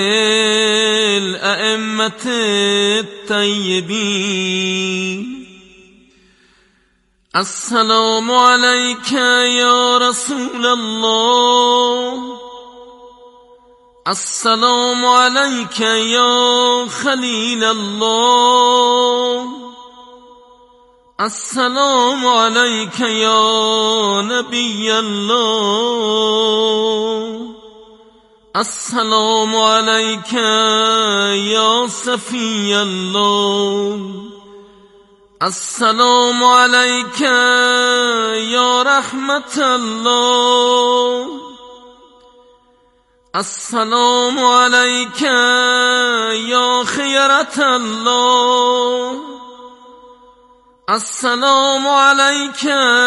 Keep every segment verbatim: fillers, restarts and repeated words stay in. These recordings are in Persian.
الأئمة الطيبين. السلام عليك يا رسول الله، السلام عليك يا خليل الله، السلام عليك يا نبي الله، السلام عليك يا صفي الله، السلام عليك يا رحمة الله، السلام عليك يا خيرة الله، السلام عليك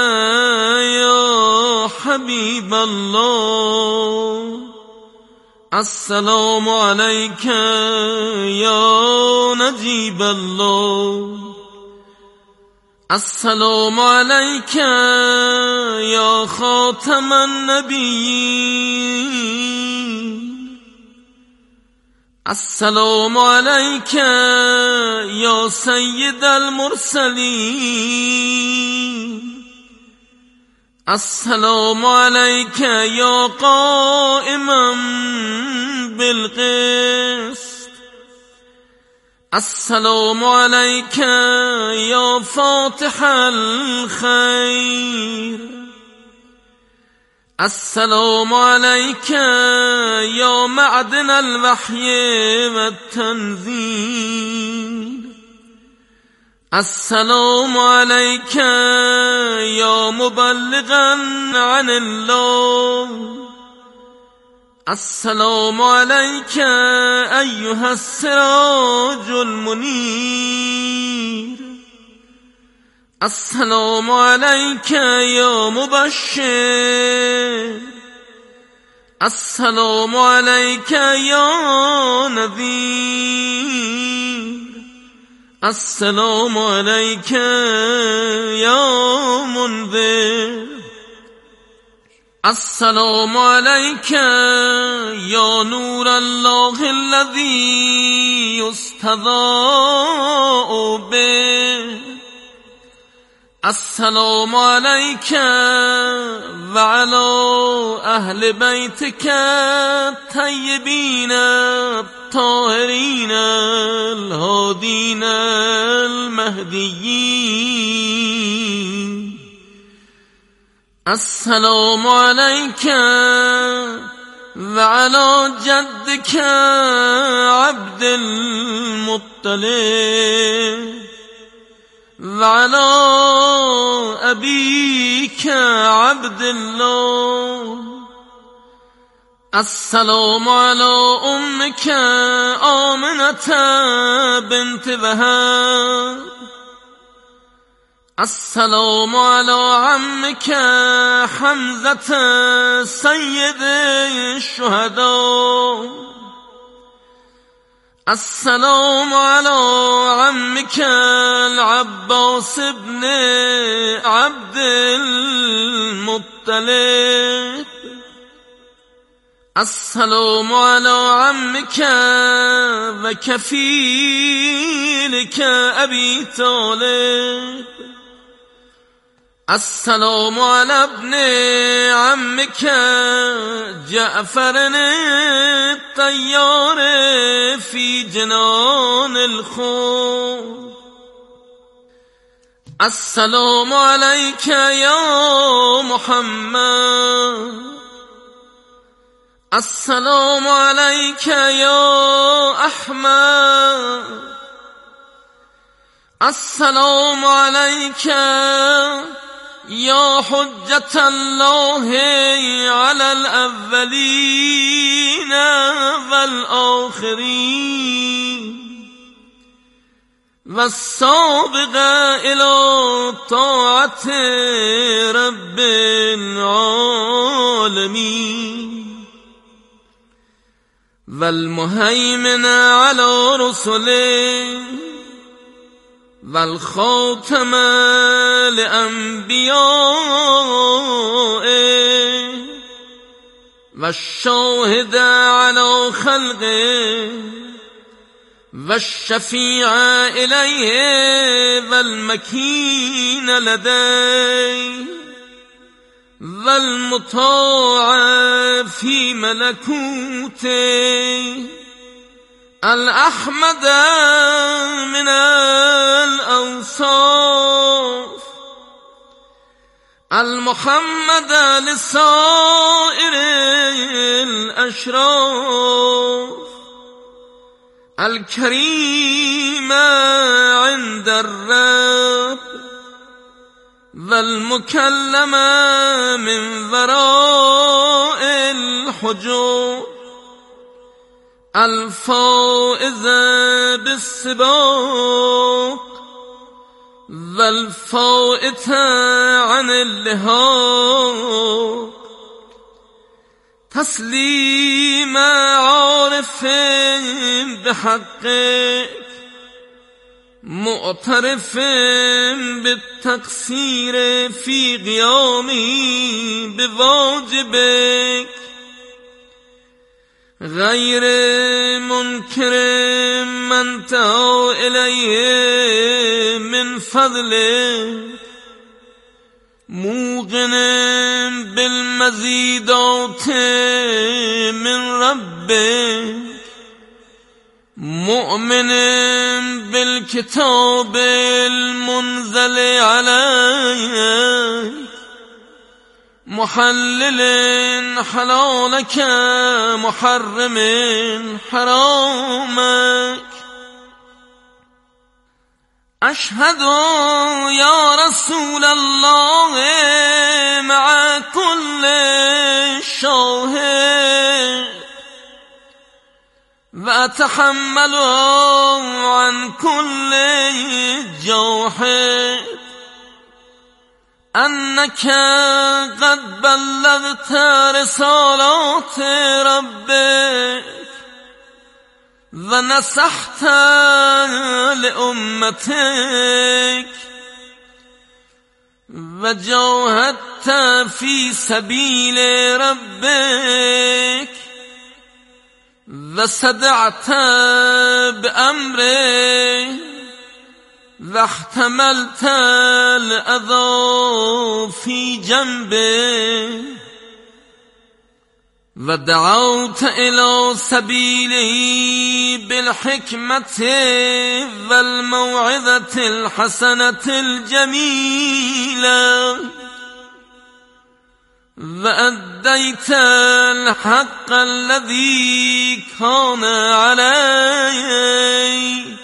يا حبيب الله، السلام عليك يا نجيب الله، السلام عليك يا خاتم النبيين، السلام عليك يا سيد المرسلين، السلام عليك يا قائما بالقسط، السلام عليك يا فاتح الخير، السلام عليك يا معدن الوحي والتنزيل، السلام عليك يا مبلغا عن الله، السلام عليك أيها السراج المنير، السلام عليك يا مبشر، السلام عليك يا نذير، السلام عليك يا منذر، السلام عليك يا نور الله الذي يستضاء به، السلام عليك وعلى أهل بيتك الطيبين الطاهرين الهادين المهديين، السلام عليك وعلى جدك عبد المطلب وعلى أبيك عبد الله، السلام على أمك آمنة بنت وهب، السلام على عمك حمزة سيد الشهداء، السلام على عمك العباس بن عبد المطلب، السلام على عمك وكفيلك أبي طالب، السلام على ابن عمك جعفر الطيار في جنان الخلد، السلام عليك يا محمد، السلام عليك يا أحمد، السلام عليك يا حجة الله على الأولين والآخرين والسابق إلى طاعة رب العالمين والمهيمن على رسله والخاتم لأنبيائه والشاهد على خلقه والشفيع إليه والمكين لديه والمطاع في ملكوته الأحمد من الأوصاف المحمد لسائر الأشراف الكريم عند الرب والمكلم من وراء الحجور الفائز بالسباق والفائت عن اللحاق تسليم عارف بحقك معترف بالتقصير في قيامي بواجبك غير منكر من تعا إليه من فضلك موقن بالمزيدات من ربك مؤمن بالكتاب المنزل عليك محلل حلالك محرم حرامك أشهد يا رسول الله مع كل شاهد وأتحمل عن كل جاحد أنك قد بلغت رسالات ربك ونصحت لأمتك وجاهدت في سبيل ربك وصدعت بأمره واحتملت الأذى في جنبه ودعوت إلى سبيله بالحكمة والموعظة الحسنة الجميلة وأديت الحق الذي كان عليك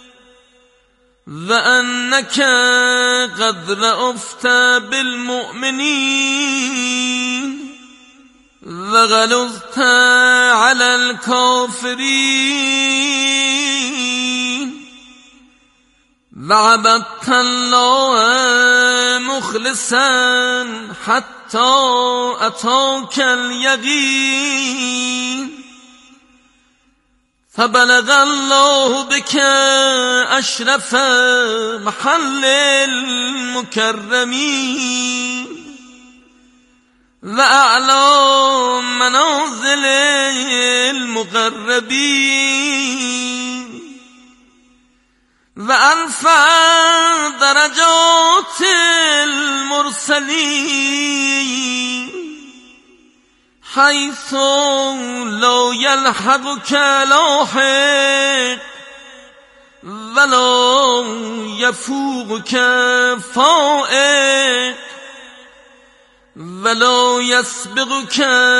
وأنك قد رأفت بالمؤمنين وغلظت على الكافرين وعبدت الله مخلصا حتى أتاك اليقين فبلغ الله بك أشرف محل المكرمين وأعلى منازل المقربين وأرفع درجات المرسلين حيث لا يلحقك لاحق ولا يفوقك فائق ولا يسبقك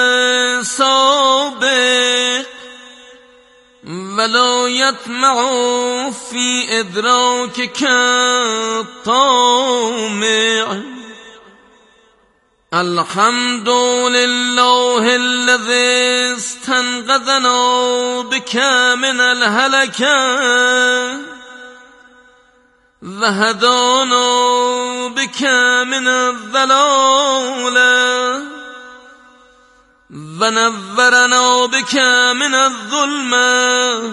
سابق ولا يطمع في إدراكك طامع الحمد لله الذي استنقذنا بك من الهلكة وهدانا بك من الضلالة ونورنا بك من الظلمة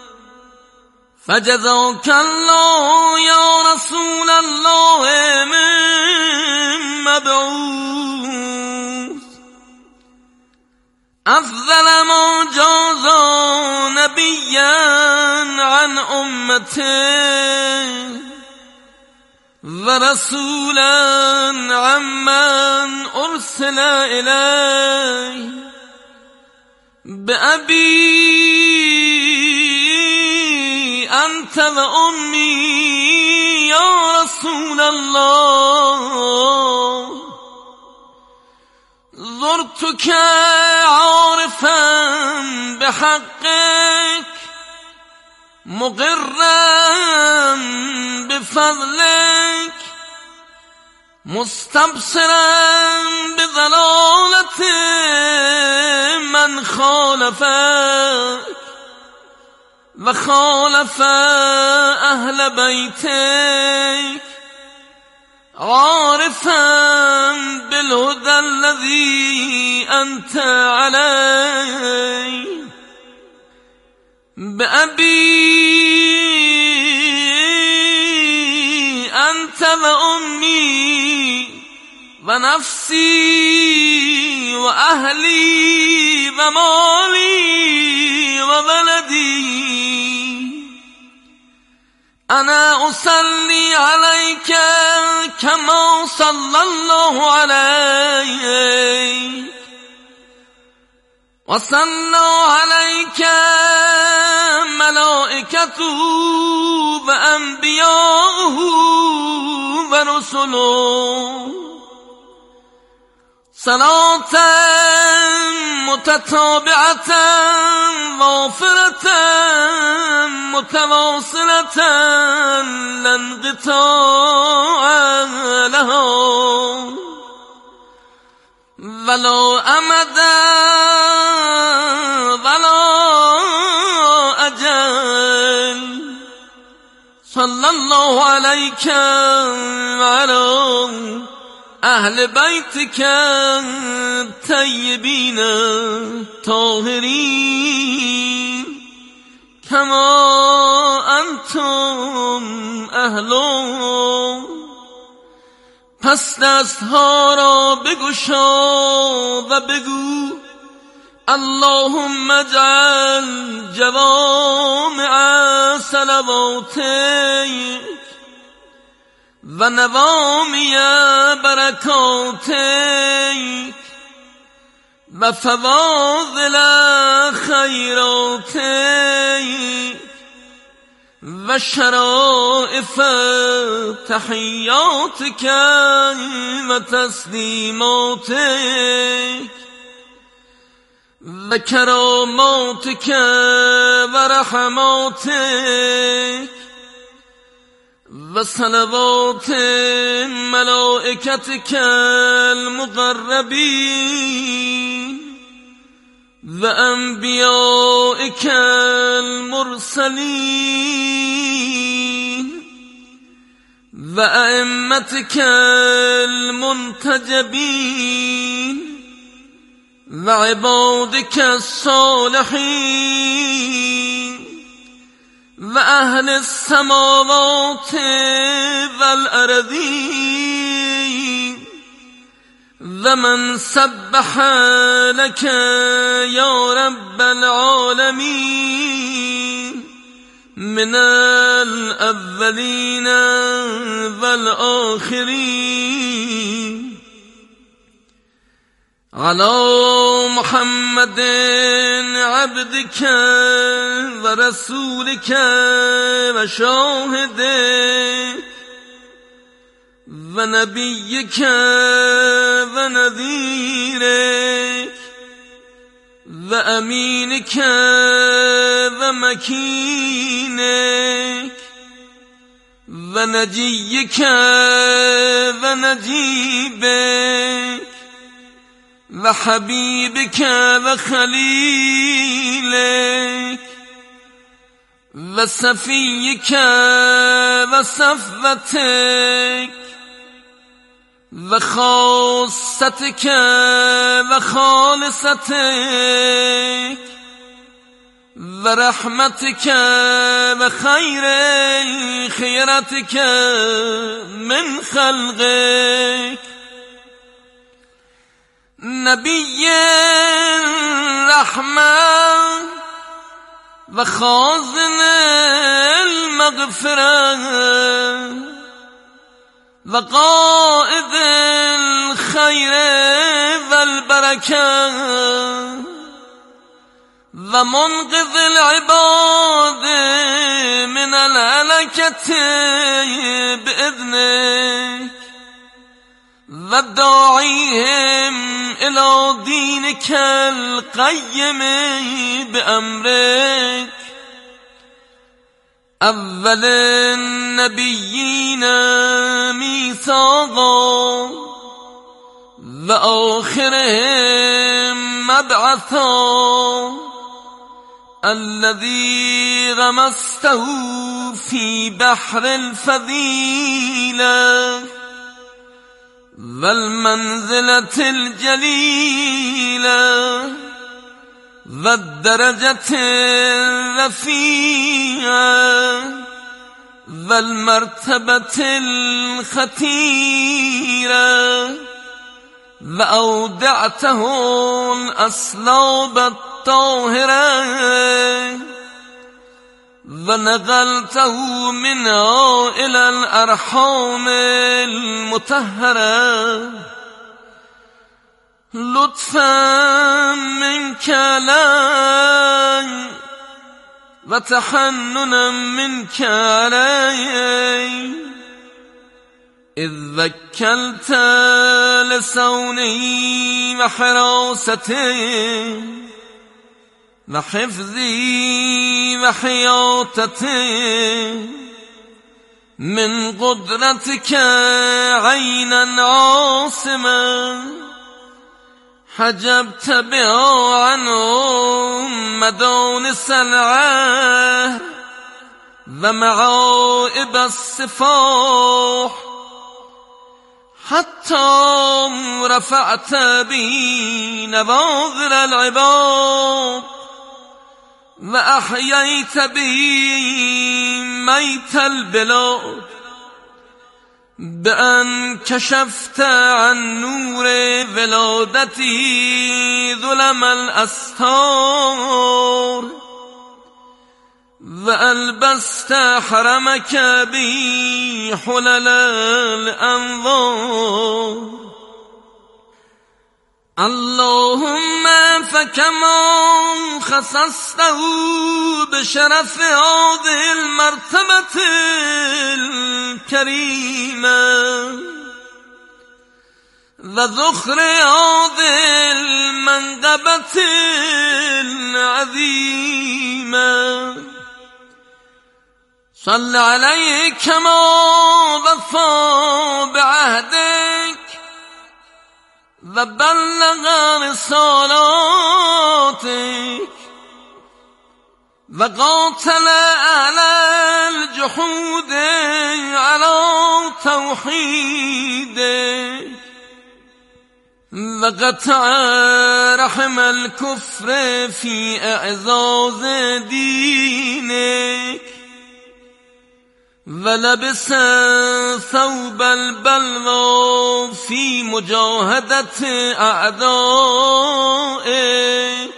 فجزاك الله يا رسول الله من مبعوث أفضل ما جاز نبيا عن أمته ورسولا عمن أرسل إليه بأبي أنت وأمي يا رسول الله زرتك عارفا بحقك مقرا بفضلك مستبصرا بضلالة من خالفك وخالف أهل بيتك عارفا بالهدى الذي أنت عليه بأبي أنت وأمي ونفسي وأهلي ومالي وولدي أنا أصلي عليك كما صلى الله عليك وصلى عليك ملائكته وأنبياؤه ورسله صلاة متتابعة وافرة متواصلة لا انقطاع لها ولا أمدا ولا أجل صلى الله عليك وعلى أهل بيتك الطيبين الطاهرين كما أنتم أهلون پس دستها را بگشا و بگو اللهم اجعل جوامع صلواتك و نوامی برکاتك و فواضل خیراتك و شرائف تحیاتك و تسلیماتك و کراماتك و رحماتك و صلوات ملائكتك المقربين و انبیائك المرسلين و ائمتك المنتجبين و عبادك الصالحين و اهل السماوات والأرضين و من سبح لك يا رب العالمين من الأولين والآخرين على محمد عبدك ورسولك وشاهدك ونبيك ونذيرك وأمينك ومكينك ونجيك ونجيبك وحبيبك وخليلك وصفيك وصفوتك وخاصتك وخالصتك ورحمتك وخير خيرتك من خلقك نبی رحمت و خازن المغفرة و قائد الخیر و البرکة و منقذ العباد من الهلكة بإذنك و داعیهم الى دینک القیم بأمرک اول النبیین میثاقا و آخرهم مبعثا الذي غمسته في بحر الفضيلة والمنزلة الجليلة والدرجة الرفيعة والمرتبة الخطيرة وأودعته الأصلاب الطاهرة ونقلته منها إلى الأرحام المطهرة لطفا منك لي وتحننا منك علي إذ وكلت لصوني وحراستي وحفظي وحياطتي من قدرتك عينا عاصما حجبت بها عنهم مدانس العهد ومعائب السفاح حتى رفعت بي نواظر العباد وأحييت به ميت البلاد بأن كشفت عن نور ولادتي ظلم الأستار وألبست حرمك به حلل الأنظار اللهم فكما خصصته بشرف هذه المرتبة الكريمة وذخر هذه المنقبة العظيمة صل عليه كما وفى بعهدك وبلغ رسالاتك وقاتل أهل الجحود على توحيدك وقطع رحم الكفر في إعزاز دينك ولبس ثوب البلوى في مجاهدة أعدائك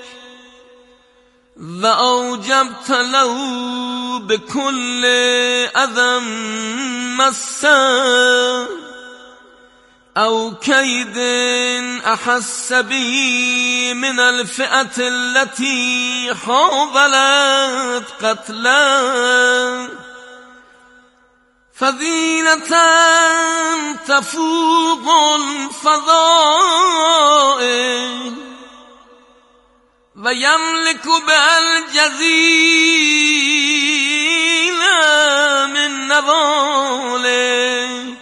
وأوجبت له بكل أذى مسا أو كيد أحس به من الفئة التي حاولت قتله فضيلة تفوق الفضائل ويملك بها الجزيل من نوالك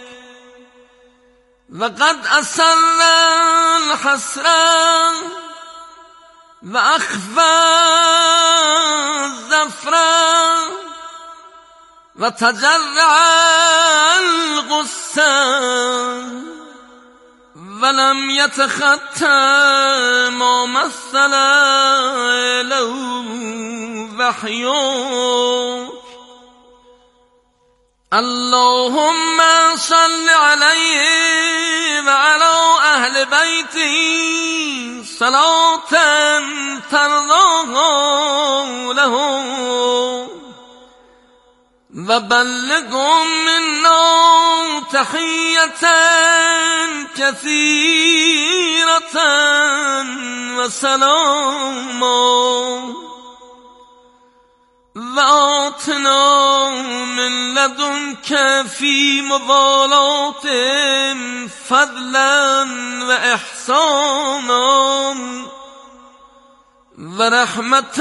وقد أسر الحسرة وأخفى الزفرة وتجرع الغصة ولم يتخطى ما مثل له وحيك اللهم صل عليه وعلى أهل بيته صلاة ترضاها لهم وبلغهم منا تحية كثيرة وسلاما وآتنا من لدنك في مضالاتهم فضلا وإحسانا ورحمة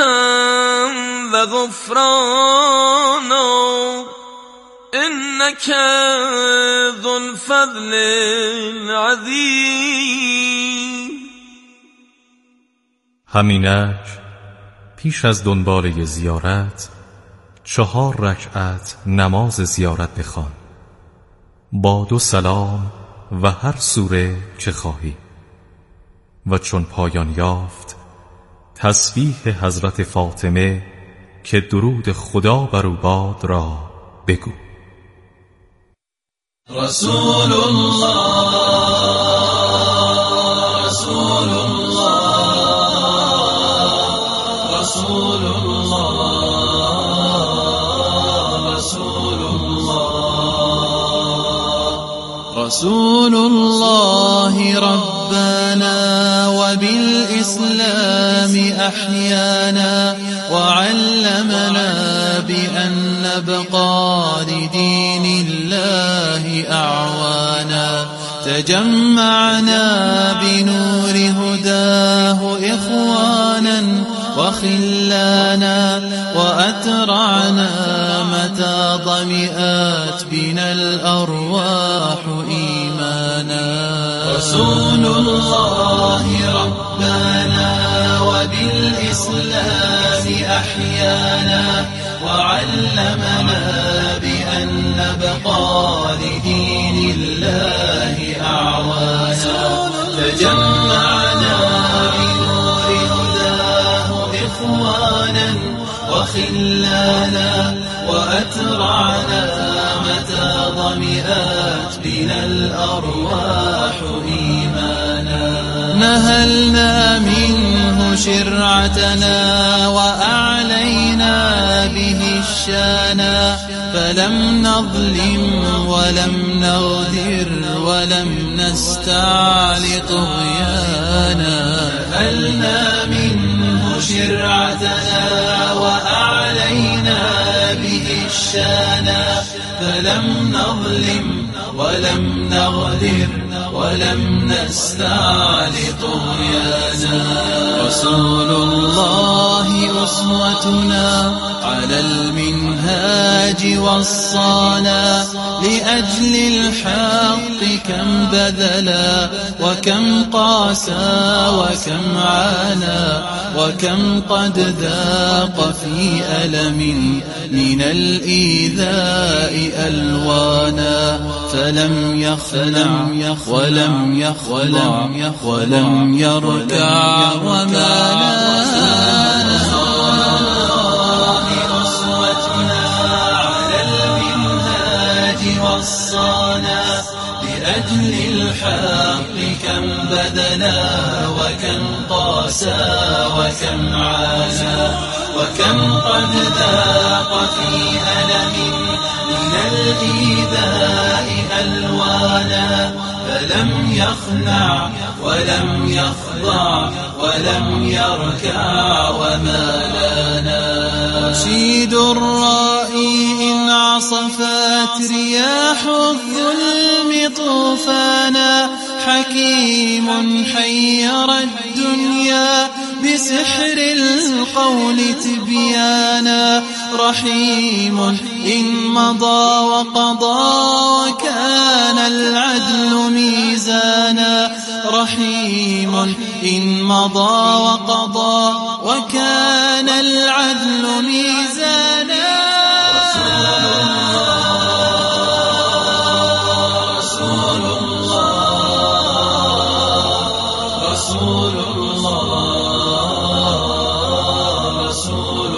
وغفرانا إنك ذو الفضل العظيم. همینک پیش از دنباله زیارت چهار رکعت نماز زیارت بخوان با دو سلام و هر سوره که خواهی و چون پایان یافت تسبیح حضرت فاطمه که درود خدا بر او باد را بگو. رسول الله رسول الله رسول الله رسول الله رسول الله ربنا وبالإسلام أحيانا وعلمنا بأن نبقى لدين الله أعوانا تجمعنا بنور هداه إخوانا وخلانا وأترعنا متى ضمئات بنا الأرواح إيمانا. رسول الله ربنا وبالإسلام أحيانا وعلمنا بأن نبقى لدين الله أعوانا تجمعنا بنور هداه إخوانا وخلانا وأترعنا متى ضمئات بنا الأرواح إيمانا. نهلنا منه شرعتنا وأعلينا به الشانا فلم نظلم ولم نغدر ولم نستعل طغيانا. نهلنا منه شرعتنا وأعلينا به الشانا فلم نظلم ولم نغدر ولم نستعل طغيانا. رسول الله أسوتنا على المنهاج وصانا لأجل الحق كم بذلا وكم قاسى وكم عانى وكم قد ذاق في ألم من الإيذاء ألوانا فلم يخلع ولم يخضع ولم يركع وما نال. أسوتنا على المنهاج وصانا لأجل الحق كم بذلا وكم قاسى وكم عانى وكم قد ذاق في ألم من الإيذاء ألوانا فلم يخنع ولم يخضع ولم يركع وما لنا. رشيد الرائي إن عصفت رياح الظلم طوفانا حكيم حير الدنيا بسحر القول تبيانا رحيم إن مضى وقضى وكان العدل ميزانا رحيم إن مضى وقضى وكان العدل ميزانا. رسول الله رسول الله رسول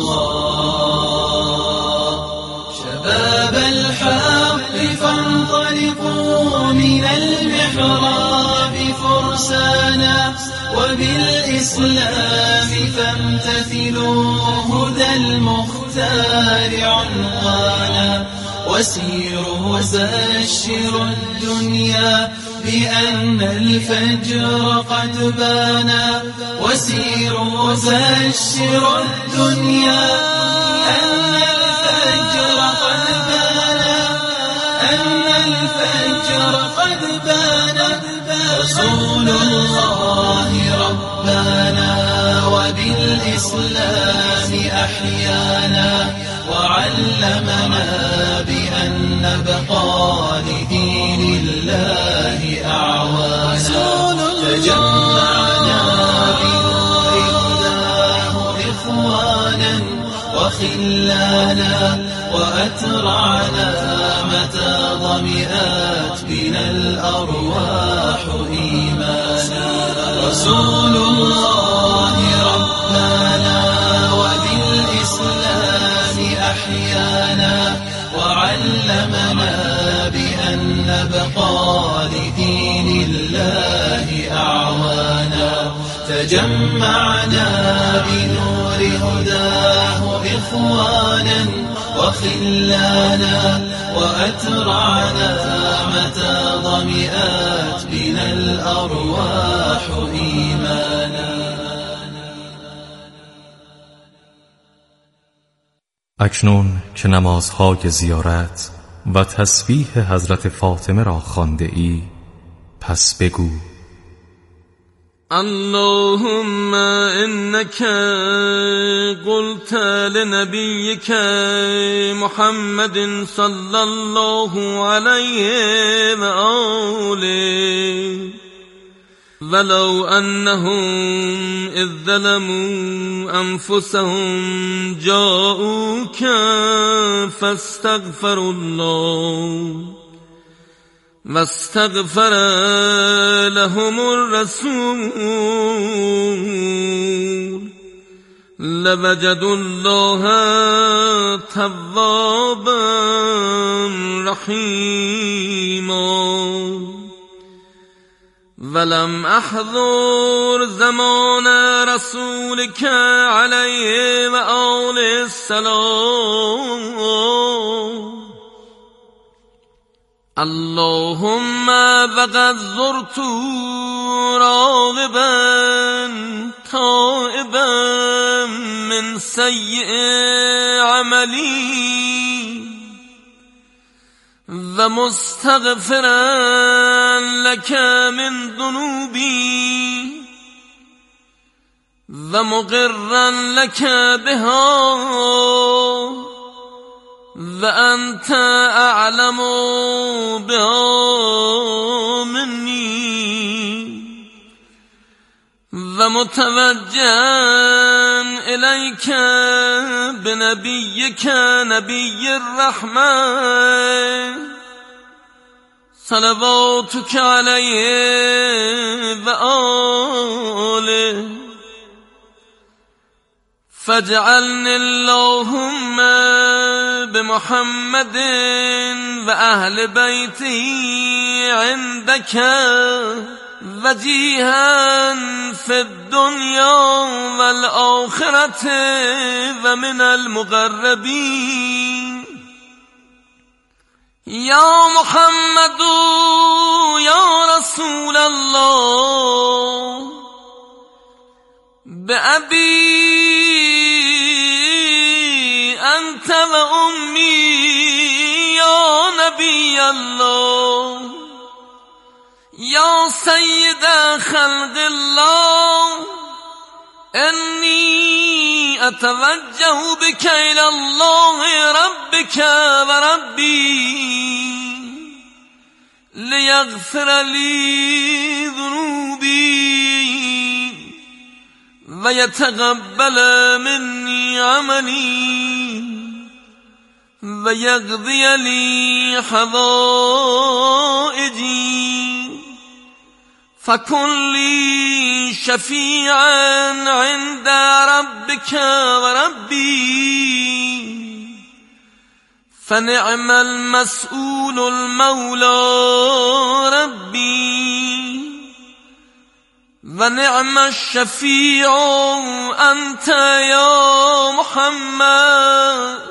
الله. شباب الحق فانطلقوا من المحراب فرسانا وبالإسلام فامتثلوا هدى المختار عنوانا وسيروا وبشروا الدنيا بأن الفجر قد بانا وسيروا وبشروا الدنيا أن الفجر قد بانا أن الفجر قد بانا رسول الله ربنا وبالإسلام أحيانا وعلمنا بأن نبقى لدين الله أعوانا تجمعنا بنور هداه إخوانا وخلانا وأترعنا متى ضمئات بنا الأرواح إيمانا رسول الله ربنا وبالإسلام أحيانا وعلمنا بأن نبقى لدين الله أعوانا تجمعنا بنور هداه إخوانا وخلانا وأترعنا متى ضمئات بنا الأرواح إيمانا. اکنون که نمازهای زیارت و تسبیح حضرت فاطمه را خوانده ای، پس بگو: اللهم إنك قلت لنبيك محمد صلى الله عليه وآله ولو أنهم إذ ظلموا أنفسهم جاءوك فاستغفروا الله واستغفر لهم الرسول لوجدوا الله توابا رحيما ولم أحضر زمان رسولك عليه وآله السلام اللهم وقد زرت راغبا تائبا من سيء عملي ومستغفرا لك من ذنوبي ومقرا لك بها وأنت أعلم بها مني ومتوجها إليك بنبيك نبي الرحمة صلواتك عليه وآله فاجعلني اللهم بمحمد وأهل بيته عندك وجيها في الدنيا والآخرة ومن المقربين يا محمد يا رسول الله بأبي أنت وأمي يا نبي الله يا سيد خلق الله إني أتوجه بك إلى الله ربك وربي ليغفر لي ذنوبي ويتقبل مني عملي ويقضي لي حوائجي فكن لي شفيعا عند ربك وربي فنعم المسؤول المولى ربي و نعم الشفیع انت یا محمد.